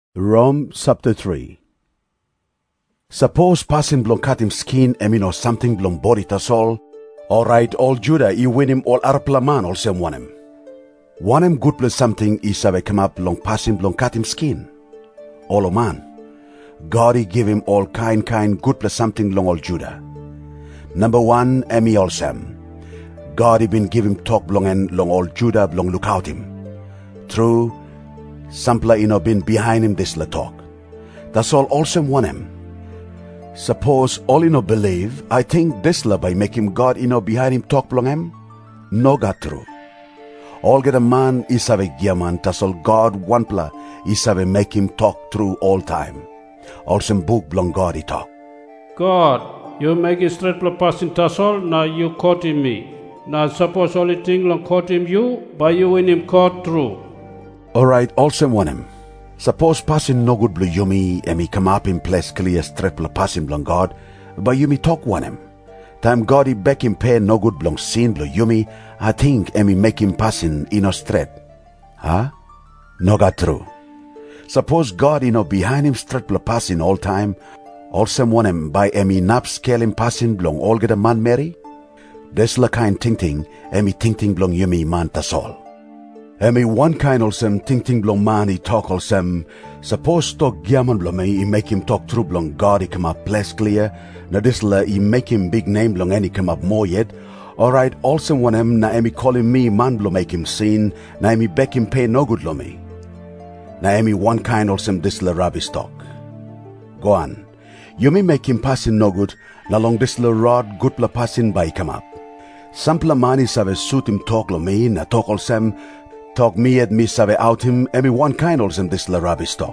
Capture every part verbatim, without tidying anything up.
Rome chapter three. Suppose passing blong cut him skin emin or something blong body tasol. Alright, all Judah I win him all arplaman all sem one him. One him good plus something is have come up long passing blong cut him skin. All o man. God he give him all kind kind good plus something long all Judah. Number one, emi all sem. God he been give him talk blong and long all Judah blong look out him. True. Sampler ino been behind him this la talk. That's all also one him. Suppose all ino believe, I think this la by make him God ino behind him talk blong him? No got true. All get a man is have a giaman, that's all God one pla is have a make him talk through all time. Also book blong God he talk. God, you make it straight pla passing tassel, now you caught him me. Now suppose only thing long caught him you, by you win him caught through. Alright, also one him. Suppose passing no good blue yumi, and me come up in place clear straight blong passing blong God, but yumi talk one him. Time God he back him pay no good blong sin blue yumi, I think and me make him passing in a straight. Huh? No got true. Suppose God you know behind him straight blong passing all time, also one him by emi nap scale him passing blong all get a man Mary? This la kind ting ting, and me ting ting blong yumi man tasol. Emi one kind olsem ting ting blong man he talk olsem. Suppose talk giaman blong me he make him talk through blong God he come up less clear. Na this la he make him big name blong and he come up more yet. Alright, also one him na emi calling me man blong make him seen. Na emi back him pay no good lo me. Na emi one kind olsem this la rubbish talk. Go on. You may make him passing no good. Na long this la rod good la passing by come up. Sample man is have a suit him talk lo me na talk olsem. Talk me at me save out him, every one kind olsem this la rubbish talk.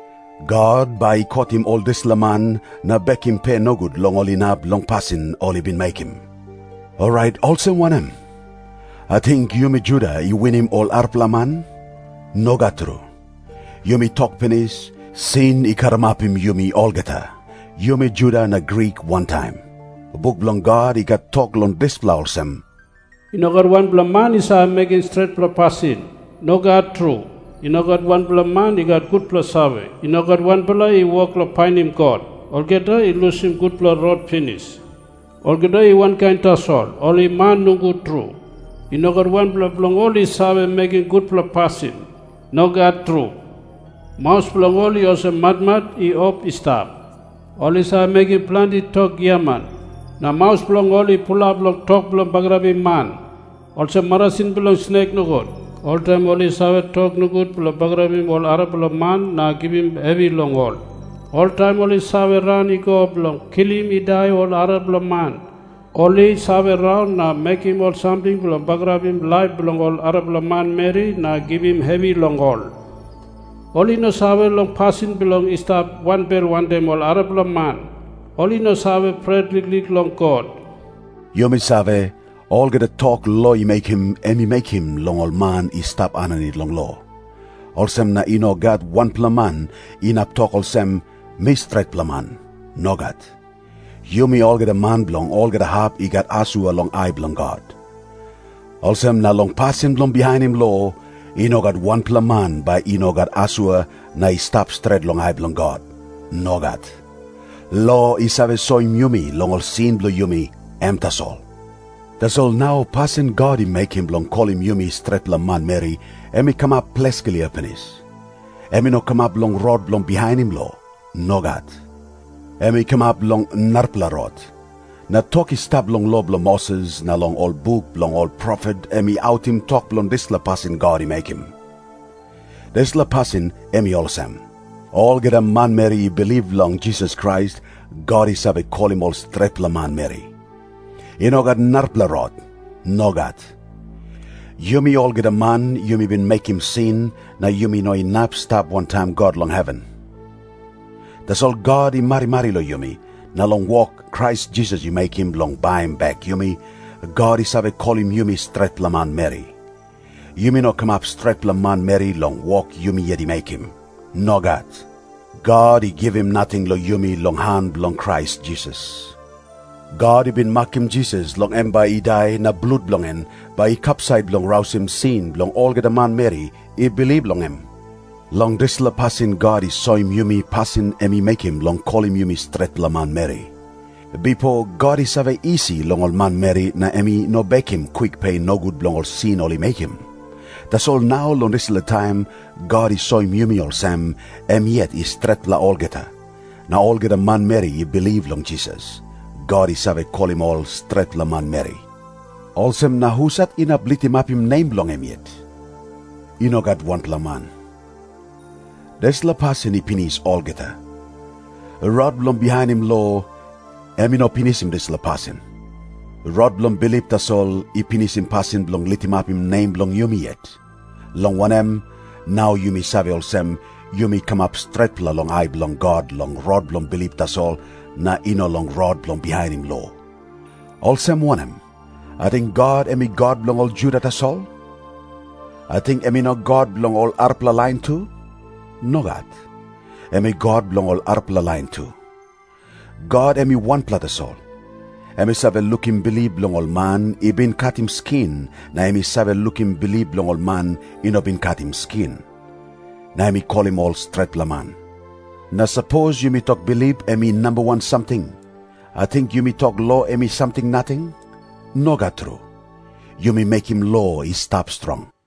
God by caught him all this la man, na back him pay no good long all enough long passing all he been make him. Alright, also one him. I think you me Judah, you win him all arpla man? No got true. You me talk penis, sin ikaramap him you me all geta. You me Judah na Greek one time. Book long God he got talk long this fla olsem. You know got one blah man is uh, making straight plus passing. No got true. You know got one blah man he got good plus save. You know got one blah he walk la pine him God. All get he lose him good plus road finish. All get he one kind tassol. Only man no good true. You know got one blah blong only save making good plus passing. No got true. Mouse blong only also mad mad he up he stop. Only save making plenty talk yaman. Na mouse belong only pull up belong talk belong bagrabi man. Also marasin belong snake no good. All time only save talk no good belong bagrabi all Arab belong man na give him heavy long all. All time only save round he go belong kill him he die all Arab belong man. Only save round na make him all something belong bagrabi him life belong all Arab belong man marry na give him heavy long all. Only no save long passing belong stop one bear one time all Arab belong man. Only no save Fred lig long God. You me save, all get a talk law you make him, and you make him long old man he stop ananid long law. Olsem na ino got one plaman, inap talk olsem mistret plaman, no got. You me all get a man blong, all get a harp, he got asu along eye blong God. Olsem na long pass him blong behind him law, ino got one plaman by ino got asua na he stop straight long eye blong God, no got. Law is have so yumi long all seen blue yumi em tas all. That's all now passing God he make him long call him yumi straight la man Mary emi come up pleskily upenis. Emi no come up long rod long behind him law. No got. Emi come up long narpla rod. Na talk is stab long law blong Moses na long all book long all prophet emi out him talk long this la passing God he make him. This la passing emi all sam. All get a man Mary believe long Jesus Christ, God is have a call him all straight la man Mary. You know got narpla rod, no got. You me all get a man, you me been make him sin, na you me no enough stop one time God long heaven. That's all God he marry marry lo you me, na long walk Christ Jesus you make him long buy him back you me, God is have a call him you me straight la man Mary. You me no come up straight la man Mary long walk you me yet he make him. No God. God he give him nothing lo yumi long hand long Christ Jesus. God he been mark him Jesus long em by he die na blood blong en by he capside long rouse him sin long all get a man Mary he believe long him. Long this la passin God is so him yumi passin emi make him long call him yumi straight la man Mary. Before God is have easy long ol man Mary na emi no bake him quick pay no good long ol sin only make him. That's all now long this la time God is so him yumi ol sam em yet is straight la all geta. Na all get a man Mary you believe long Jesus. God is have call him all straight la man Mary. Also na husat ina blit him up him name long him yet. Ino got one la man. Des la pasin i pinis all geta. Rod blom behind him low, emi no pinis him des la pasin. Rod blom believe tas all i pinis him pasin blong lit him up him name blong yumi yet. Long one em, now yumi save all sem, yumi come up straight la long I blong God long rod blom believe tas all, na ino long rod blom behind him low. All sem one em, I think God emi God blong all Judah tas all. I think emi no God blong all Arpla line too. No God. Emi God blong all Arpla line too. God emi one plata sol. Emi save look him believe blong all man, I been cut him skin, na emi save look him believe blong all man, I no been cut him skin. Na emi call him all straight la man. Na suppose you me talk believe emi number one something. I think you me talk law emi something nothing. No God true. You me make him law, he stop strong.